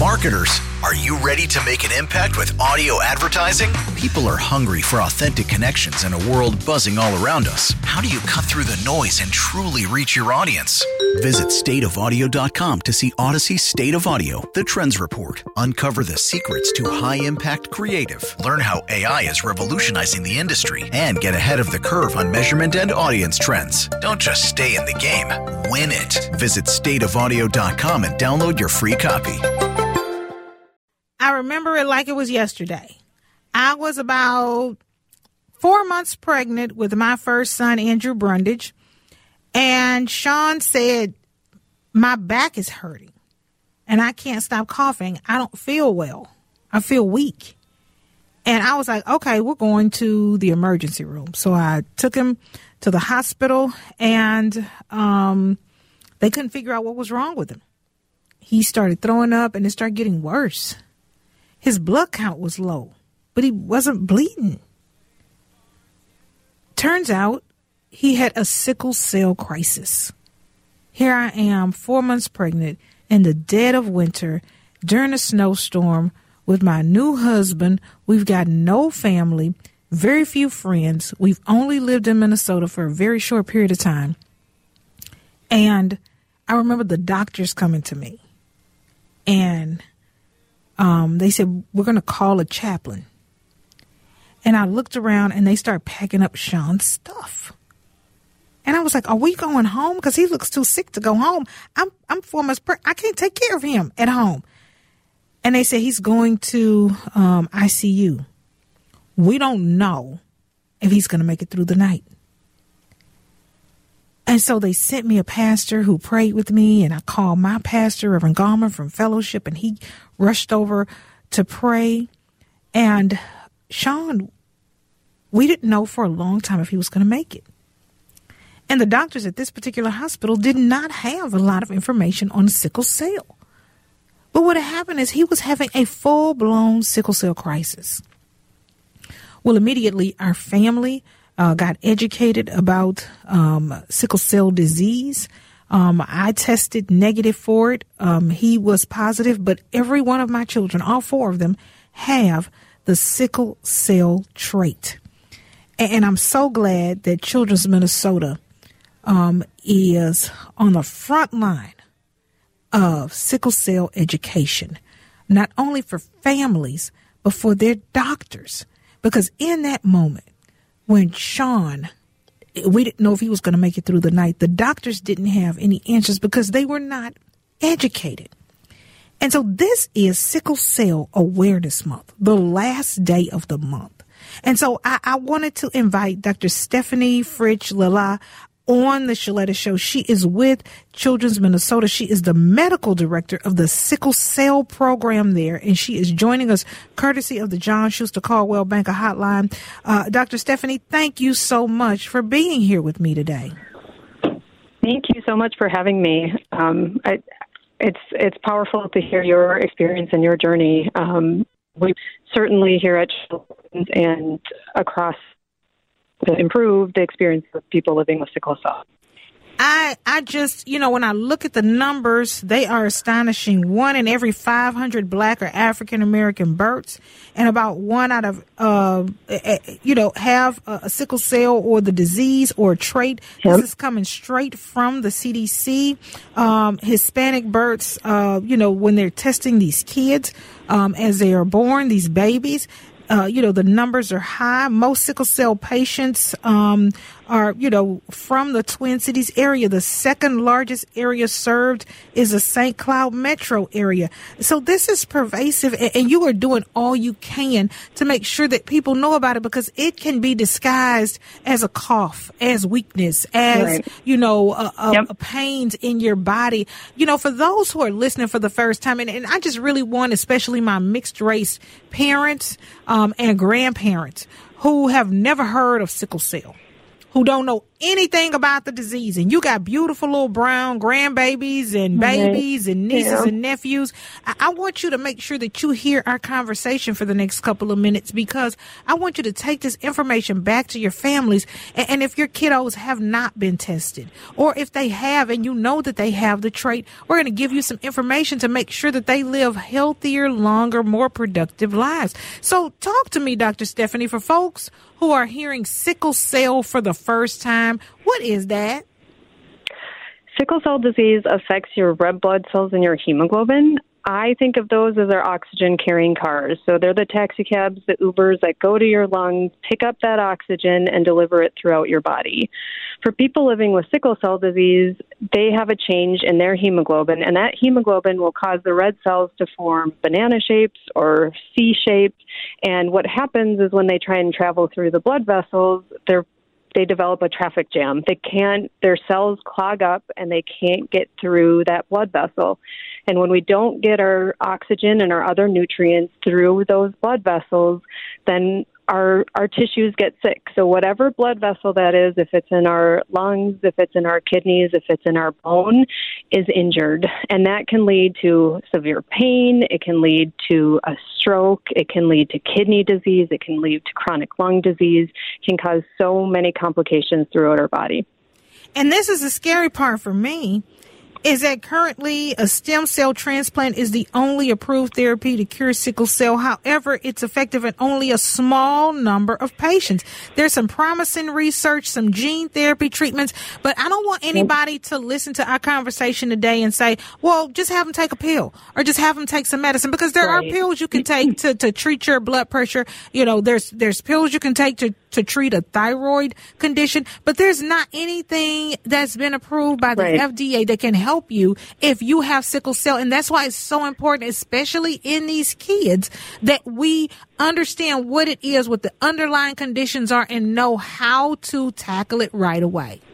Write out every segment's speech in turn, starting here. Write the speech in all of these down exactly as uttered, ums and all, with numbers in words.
Marketers, are you ready to make an impact with audio advertising? People are hungry for authentic connections in a world buzzing all around us. How do you cut through the noise and truly reach your audience? Visit state of audio dot com to see Odyssey State of Audio, the Trends Report. Uncover the secrets to high-impact creative. Learn how A I is revolutionizing the industry and get ahead of the curve on measurement and audience trends. Don't just stay in the game, win it. Visit state of audio dot com and download your free copy. I remember it like it was yesterday. I was about four months pregnant with my first son, Andrew Brundage, and Sean said, my back is hurting and I can't stop coughing. I don't feel well. I feel weak. And I was like, okay, we're going to the emergency room. So I took him to the hospital, and um, they couldn't figure out what was wrong with him. He started throwing up, and it started getting worse. His blood count was low, but he wasn't bleeding. Turns out he had a sickle cell crisis. Here I am, four months pregnant, in the dead of winter, during a snowstorm, with my new husband. We've got no family, very few friends. We've only lived in Minnesota for a very short period of time. And I remember the doctors coming to me, and Um, they said, we're going to call a chaplain. And I looked around, and they started packing up Sean's stuff. And I was like, are we going home? Because he looks too sick to go home. I'm I'm four months pregnant. I can't take care of him at home. And they said he's going to um, I C U. We don't know if he's going to make it through the night. And so they sent me a pastor who prayed with me, and I called my pastor, Reverend Gallman from Fellowship, and he rushed over to pray. And Sean, we didn't know for a long time if he was going to make it. And the doctors at this particular hospital did not have a lot of information on sickle cell. But what had happened is he was having a full-blown sickle cell crisis. Well, immediately our family Uh, got educated about um, sickle cell disease. Um, I tested negative for it. Um, he was positive, but every one of my children, all four of them, have the sickle cell trait. And, and I'm so glad that Children's Minnesota um, is on the front line of sickle cell education, not only for families, but for their doctors. Because in that moment, when Sean, we didn't know if he was going to make it through the night, the doctors didn't have any answers because they were not educated. And so this is Sickle Cell Awareness Month, the last day of the month. And so I, I wanted to invite Doctor Stephanie Fritsch Lala on the Shaletta Show. She is with Children's Minnesota. She is the medical director of the sickle cell program there, and she is joining us courtesy of the John Schuster Caldwell Banker Hotline. Uh, Doctor Stephanie, thank you so much for being here with me today. Thank you so much for having me. Um, I, it's it's powerful to hear your experience and your journey. Um, we certainly here at Children's and across to improve the experience of people living with sickle cell. I I just, you know, when I look at the numbers, they are astonishing. One in every five hundred Black or African-American births, and about one out of, uh, you know, have a sickle cell or the disease or trait. Yep. This is coming straight from the C D C. Um, Hispanic births, uh, you know, when they're testing these kids um, as they are born, these babies, Uh, you know, the numbers are high. Most sickle cell patients um, are, you know, from the Twin Cities area. The second largest area served is the Saint Cloud metro area. So this is pervasive, and, and you are doing all you can to make sure that people know about it, because it can be disguised as a cough, as weakness, as, right. you know, a, a, yep. a pains in your body. You know, for those who are listening for the first time, and, and I just really want, especially my mixed race parents um, and grandparents who have never heard of sickle cell who don't know anything about the disease, and you got beautiful little brown grandbabies and babies and nieces yeah. and nephews, I, I want you to make sure that you hear our conversation for the next couple of minutes, because I want you to take this information back to your families. And, and if your kiddos have not been tested, or if they have and you know that they have the trait, we're going to give you some information to make sure that they live healthier, longer, more productive lives. So talk to me, Doctor Stephanie, for folks who are hearing sickle cell for the first time. What is that? Sickle cell disease affects your red blood cells and your hemoglobin. I think of those as our oxygen-carrying cars. So they're the taxi cabs, the Ubers that go to your lungs, pick up that oxygen, and deliver it throughout your body. For people living with sickle cell disease, they have a change in their hemoglobin, and that hemoglobin will cause the red cells to form banana shapes or C shapes. And what happens is when they try and travel through the blood vessels, they're they develop a traffic jam. They can't, their cells clog up and they can't get through that blood vessel. And when we don't get our oxygen and our other nutrients through those blood vessels, then our our tissues get sick. So whatever blood vessel that is, if it's in our lungs, if it's in our kidneys, if it's in our bone, is injured. And that can lead to severe pain. It can lead to a stroke. It can lead to kidney disease. It can lead to chronic lung disease. It can cause so many complications throughout our body. And this is the scary part for me, is that currently a stem cell transplant is the only approved therapy to cure sickle cell. However, it's effective in only a small number of patients. There's some promising research, some gene therapy treatments, but I don't want anybody to listen to our conversation today and say, well, just have them take a pill or just have them take some medicine, because there right. are pills you can take to, to treat your blood pressure. You know, there's, there's pills you can take to, to treat a thyroid condition, but there's not anything that's been approved by the right. F D A that can help help you if you have sickle cell. And that's why it's so important, especially in these kids, that we understand what it is, what the underlying conditions are, and know how to tackle it right away.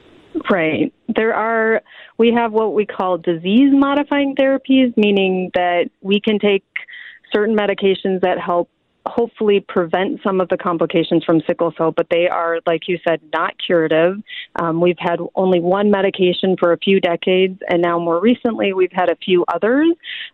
Right. There are, we have what we call disease-modifying therapies, meaning that we can take certain medications that help hopefully prevent some of the complications from sickle cell, but they are, like you said, not curative. Um, we've had only one medication for a few decades, and now more recently we've had a few others.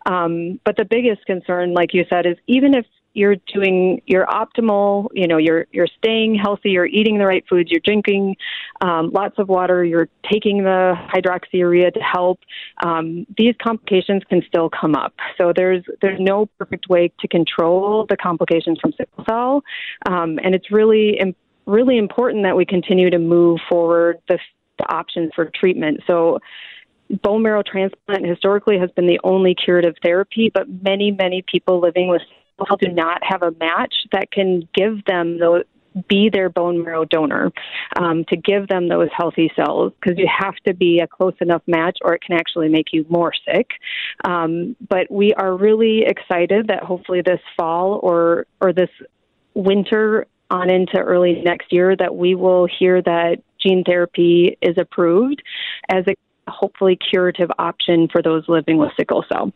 Um, but the biggest concern, like you said, is even if you're doing your optimal, you know, you're you're staying healthy, you're eating the right foods, you're drinking um, lots of water, you're taking the hydroxyurea to help, um, these complications can still come up. So there's there's no perfect way to control the complications from sickle cell, um, and it's really really important that we continue to move forward the, the options for treatment. So bone marrow transplant historically has been the only curative therapy, but many, many people living with do not have a match that can give them those, be their bone marrow donor, um, to give them those healthy cells, because you have to be a close enough match or it can actually make you more sick. Um, but we are really excited that hopefully this fall or or this winter on into early next year that we will hear that gene therapy is approved as a hopefully curative option for those living with sickle cell.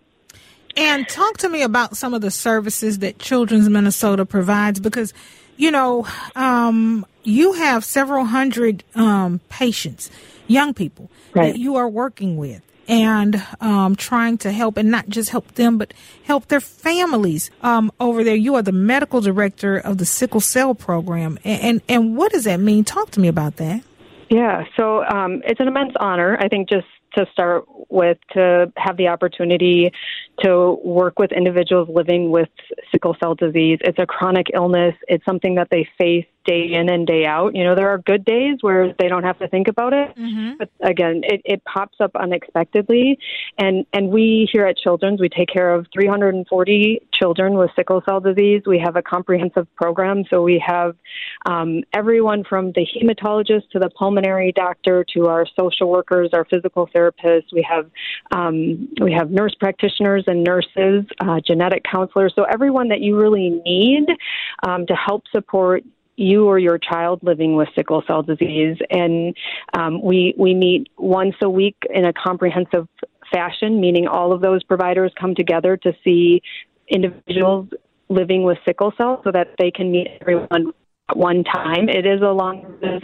And talk to me about some of the services that Children's Minnesota provides, because, you know, um, you have several hundred um, patients, young people, right. that you are working with and um, trying to help, and not just help them, but help their families um, over there. You are the medical director of the Sickle Cell Program. And, and, and what does that mean? Talk to me about that. Yeah, so um, it's an immense honor, I think, just to start with, to have the opportunity to work with individuals living with sickle cell disease. It's a chronic illness. It's something that they face day in and day out. You know, there are good days where they don't have to think about it. Mm-hmm. But again, it, it pops up unexpectedly. And, and we here at Children's, we take care of three hundred forty children with sickle cell disease. We have a comprehensive program. So we have um, everyone from the hematologist to the pulmonary doctor to our social workers, our physical therapists. We have um, we have nurse practitioners and nurses, uh, genetic counselors. So everyone that you really need um, to help support you or your child living with sickle cell disease. And um, we we meet once a week in a comprehensive fashion, meaning all of those providers come together to see individuals living with sickle cell so that they can meet everyone at one time. It is a long visit.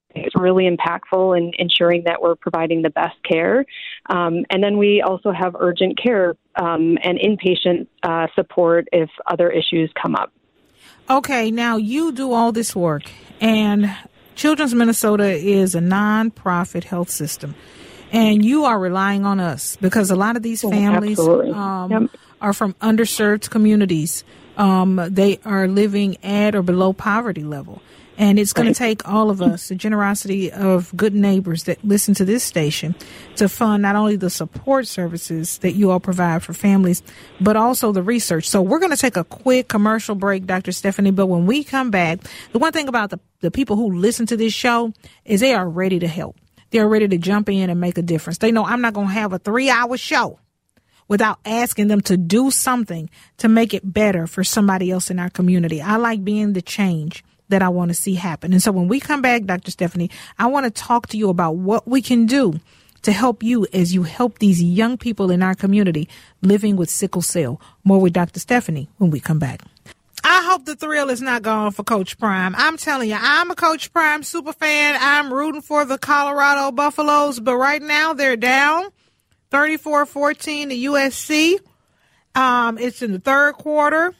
It's really impactful in ensuring that we're providing the best care. Um, and then we also have urgent care um, and inpatient uh, support if other issues come up. Okay, now you do all this work, and Children's Minnesota is a nonprofit health system, and you are relying on us because a lot of these families um, yep. are from underserved communities. Um, they are living at or below poverty level. And it's going to take all of us, the generosity of good neighbors that listen to this station, to fund not only the support services that you all provide for families, but also the research. So we're going to take a quick commercial break, Doctor Stephanie. But when we come back, the one thing about the, the people who listen to this show is they are ready to help. They're ready to jump in and make a difference. They know I'm not going to have a three-hour show without asking them to do something to make it better for somebody else in our community. I like being the change that I want to see happen. And so when we come back, Doctor Stephanie, I want to talk to you about what we can do to help you as you help these young people in our community living with sickle cell. More with Doctor Stephanie when we come back. I hope the thrill is not gone for Coach Prime. I'm telling you, I'm a Coach Prime super fan. I'm rooting for the Colorado Buffaloes, but right now they're down thirty-four fourteen to U S C. Um, it's in the third quarter.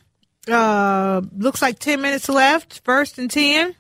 Uh, looks like ten minutes left, first and ten.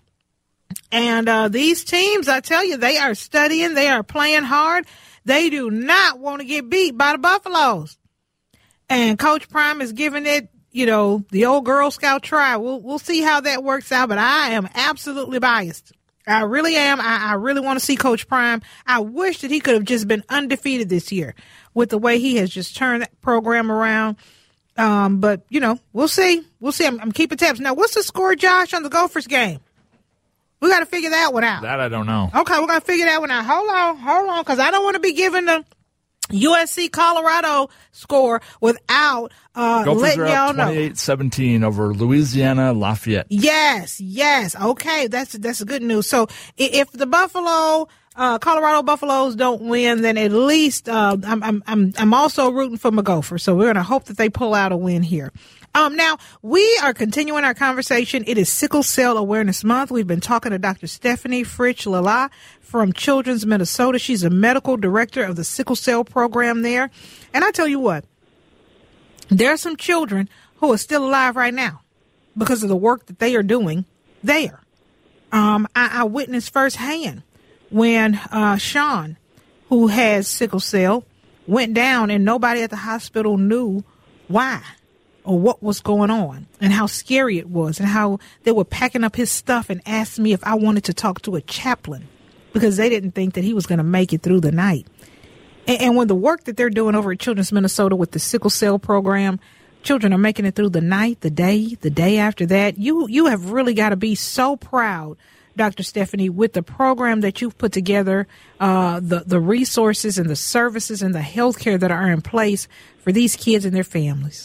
And uh, these teams, I tell you, they are studying. They are playing hard. They do not want to get beat by the Buffaloes. And Coach Prime is giving it, you know, the old Girl Scout try. We'll, we'll see how that works out, but I am absolutely biased. I really am. I, I really want to see Coach Prime. I wish that he could have just been undefeated this year with the way he has just turned that program around. Um, but, you know, we'll see. We'll see. I'm, I'm keeping tabs. Now, what's the score, Josh, on the Gophers game? We got to figure that one out. That I don't know. Okay, we're going to figure that one out. Hold on, hold on, because I don't want to be giving the U S C Colorado score without uh, Gophers letting are y'all up know. twenty-eight seventeen over Louisiana Lafayette. Yes, yes. Okay, that's that's good news. So if the Buffalo, uh, Colorado Buffaloes don't win, then at least uh, I'm I'm I'm I'm also rooting for my Gophers. So we're going to hope that they pull out a win here. Um, now, we are continuing our conversation. It is Sickle Cell Awareness Month. We've been talking to Doctor Stephanie Fritsch-Lala from Children's Minnesota. She's a medical director of the Sickle Cell program there. And I tell you what, there are some children who are still alive right now because of the work that they are doing there. Um, I, I witnessed firsthand when uh, Sean, who has sickle cell, went down and nobody at the hospital knew why or what was going on and how scary it was and how they were packing up his stuff and asked me if I wanted to talk to a chaplain because they didn't think that he was going to make it through the night. And, and when the work that they're doing over at Children's Minnesota with the sickle cell program, children are making it through the night, the day, the day after that, you, you have really got to be so proud, Doctor Stephanie, with the program that you've put together, uh, the, the resources and the services and the health care that are in place for these kids and their families.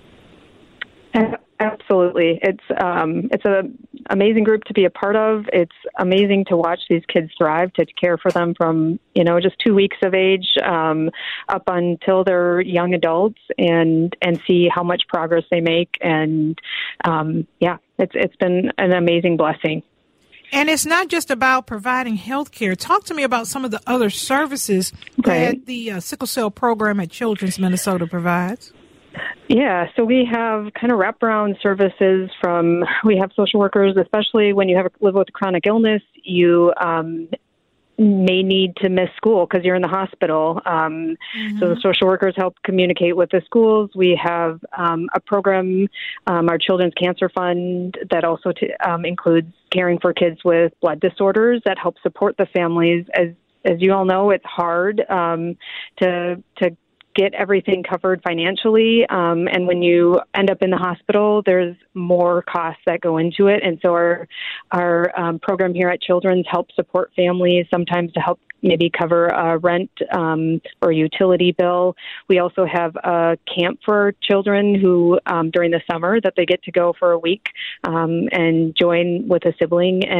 Absolutely. It's um, it's an amazing group to be a part of. It's amazing to watch these kids thrive, to care for them from, you know, just two weeks of age um, up until they're young adults and, and see how much progress they make. And, um, yeah, it's it's been an amazing blessing. And it's not just about providing health care. Talk to me about some of the other services right. that the uh, sickle cell program at Children's Minnesota provides. Yeah, so we have kind of wraparound services from, we have social workers, especially when you have live with a chronic illness, you um, may need to miss school because you're in the hospital. Um, mm-hmm. So the social workers help communicate with the schools. We have um, a program, um, our Children's Cancer Fund, that also t- um, includes caring for kids with blood disorders that help support the families. As as you all know, it's hard um, to to get everything covered financially. Um, and when you end up in the hospital, there's more costs that go into it. And so our, our um, program here at Children's helps support families, sometimes to help maybe cover a rent um, or utility bill. We also have a camp for children who, um, during the summer, that they get to go for a week um, and join with a sibling and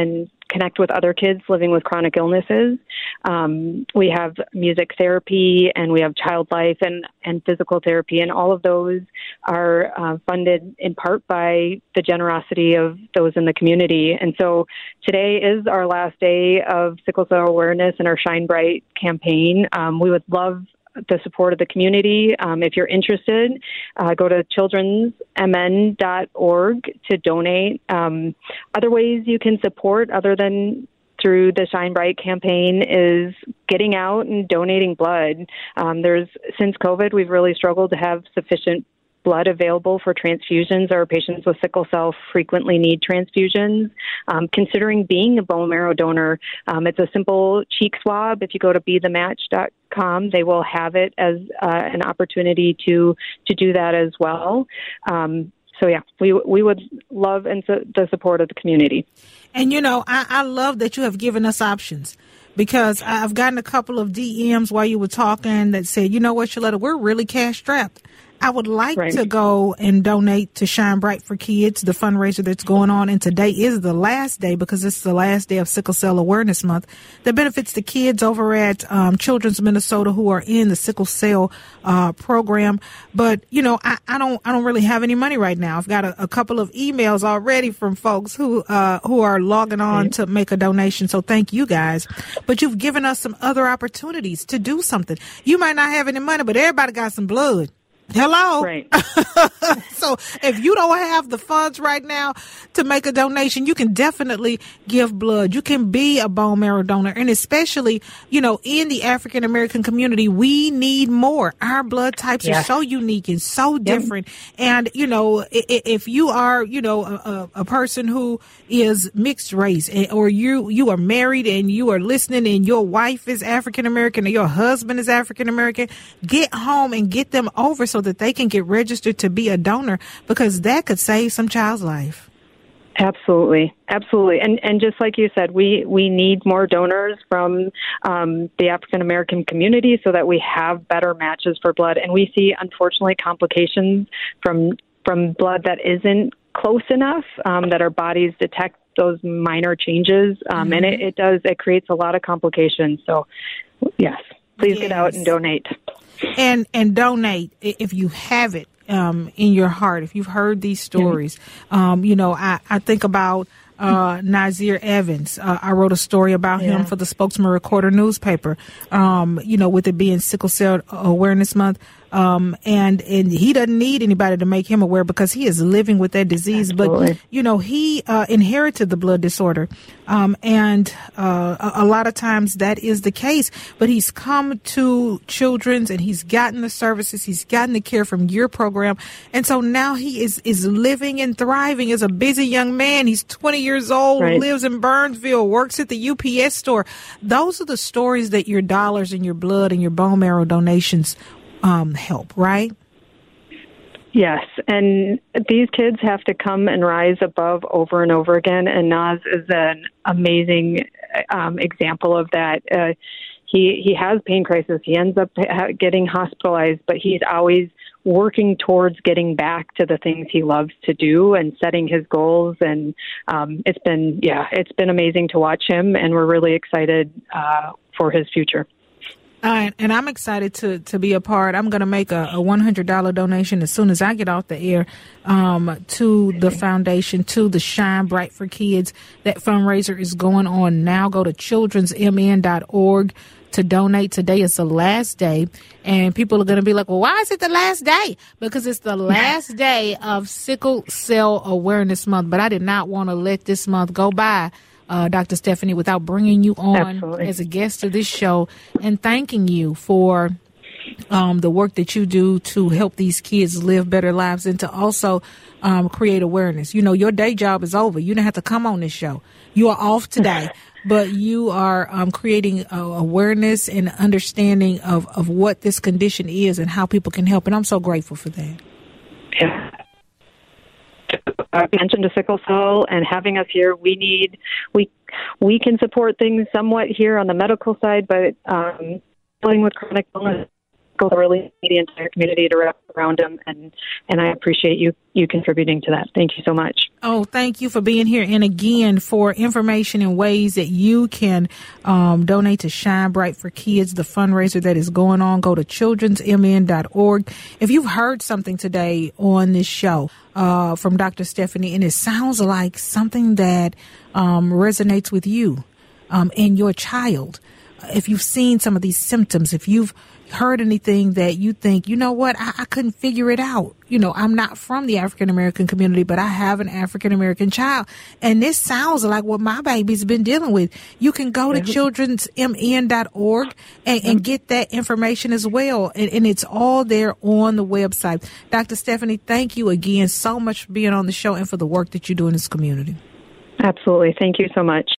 connect with other kids living with chronic illnesses. Um, we have music therapy, and we have child life and, and physical therapy, and all of those are uh, funded in part by the generosity of those in the community. And so today is our last day of sickle cell awareness and our Shine Bright campaign. Um, we would love the support of the community. Um, if you're interested, uh, go to children's m n dot org to donate. Um, other ways you can support other than through the Shine Bright campaign is getting out and donating blood. Um, there's since COVID, we've really struggled to have sufficient blood available for transfusions. Our patients with sickle cell frequently need transfusions. Um, considering being a bone marrow donor, um, it's a simple cheek swab. If you go to be the match dot com, they will have it as uh, an opportunity to to do that as well. Um, so yeah, we we would love and su- the support of the community. And you know, I, I love that you have given us options, because I've gotten a couple of D Ms while you were talking that said, you know what, Shaletta, we're really cash strapped. I would like right. to go and donate to Shine Bright for Kids, the fundraiser that's going on. And today is the last day, because it's the last day of Sickle Cell Awareness Month, that benefits the kids over at um, Children's Minnesota who are in the sickle cell uh, program. But, you know, I, I don't I don't really have any money right now. I've got a, a couple of emails already from folks who uh, who are logging on right. to make a donation. So thank you guys. But you've given us some other opportunities to do something. You might not have any money, but everybody got some blood. Hello. Right. So if you don't have the funds right now to make a donation, you can definitely give blood. You can be a bone marrow donor. And especially, you know, in the African American community, we need more. Our blood types yes. are so unique and so different. Yep. And, you know, if you are, you know, a, a person who is mixed race, or you, you are married and you are listening and your wife is African American or your husband is African American, get home and get them over so that they can get registered to be a donor, because that could save some child's life. Absolutely. Absolutely. And and just like you said, we, we need more donors from um, the African American community so that we have better matches for blood. And we see, unfortunately, complications from from blood that isn't close enough, um, that our bodies detect those minor changes. Um, mm-hmm. And it, it does, it creates a lot of complications. So, yes, please yes. get out and donate. And and donate if you have it um, in your heart. If you've heard these stories, um, you know, I, I think about uh, Nazir Evans. Uh, I wrote a story about yeah. him for the Spokesman Recorder newspaper. Um, you know, with it being Sickle Cell Awareness Month. Um, and, and he doesn't need anybody to make him aware, because he is living with that disease. Absolutely. But, you know, he, uh, inherited the blood disorder. Um, and, uh, a, a lot of times that is the case, but he's come to Children's and he's gotten the services, he's gotten the care from your program. And so now he is, is living and thriving as a busy young man. He's twenty years old, right. lives in Burnsville, works at the U P S store. Those are the stories that your dollars and your blood and your bone marrow donations Um, help, right? Yes, and these kids have to come and rise above over and over again, and Naz is an amazing um, example of that. Uh, he he has pain crisis. He ends up getting hospitalized, but he's always working towards getting back to the things he loves to do and setting his goals. And um, it's been, yeah, it's been amazing to watch him, and we're really excited uh, for his future. Uh, and I'm excited to, to be a part. I'm going to make a, a one hundred dollars donation as soon as I get off the air um, to the foundation, to the Shine Bright for Kids. That fundraiser is going on now. Go to children's m n dot org to donate. Today is the last day. And people are going to be like, well, why is it the last day? Because it's the last day of Sickle Cell Awareness Month. But I did not want to let this month go by, Uh, Doctor Stephanie, without bringing you on Absolutely. As a guest to this show and thanking you for um, the work that you do to help these kids live better lives, and to also um, create awareness. You know, your day job is over. You don't have to come on this show. You are off today, but you are um, creating uh, awareness and understanding of, of what this condition is and how people can help. And I'm so grateful for that. Yeah. I mentioned to sickle cell and having us here, we need, we we can support things somewhat here on the medical side, but um, dealing with chronic illness go to really the entire community to wrap around them, and, and I appreciate you, you contributing to that. Thank you so much. Oh, thank you for being here. And again, for information and ways that you can um, donate to Shine Bright for Kids, the fundraiser that is going on, go to children's m n dot org. If you've heard something today on this show uh, from Doctor Stephanie, and it sounds like something that um, resonates with you um, and your child, if you've seen some of these symptoms, if you've heard anything that you think, you know what, I, I couldn't figure it out. You know, I'm not from the African American community, but I have an African American child, and this sounds like what my baby's been dealing with. You can go to children's m n dot org and, and get that information as well, and, and it's all there on the website. Doctor Stephanie, thank you again so much for being on the show and for the work that you do in this community. Absolutely. Thank you so much.